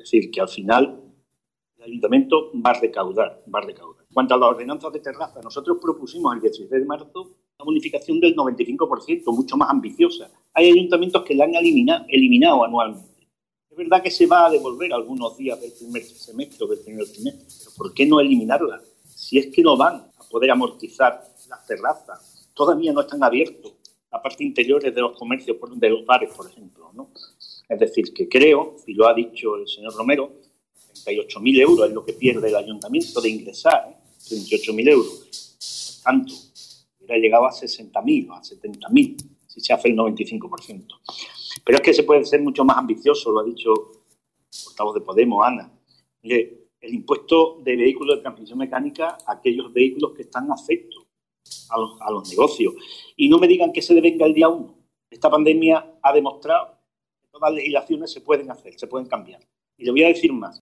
decir, que al final el ayuntamiento va a recaudar. En cuanto a las ordenanzas de terraza, nosotros propusimos el 16 de marzo una bonificación del 95%, mucho más ambiciosa. Hay ayuntamientos que la han eliminado anualmente. Es verdad que se va a devolver algunos días del primer semestre o del primer trimestre, pero ¿por qué no eliminarla? Si es que no van a poder amortizar las terrazas, todavía no están abiertos la parte interior de los comercios, de los bares, por ejemplo, ¿no? Es decir, que creo, y lo ha dicho el señor Romero, 38.000 euros es lo que pierde el ayuntamiento de ingresar, 38.000 euros. Tanto, hubiera llegado a 60.000 o a 70.000 si se hace el 95%. Pero es que se puede ser mucho más ambicioso, lo ha dicho el portavoz de Podemos, Ana. Mire, el impuesto de vehículos de transmisión mecánica a aquellos vehículos que están afectos a los negocios. Y no me digan que se devenga el día 1. Esta pandemia ha demostrado que todas las legislaciones se pueden hacer, se pueden cambiar. Y le voy a decir más.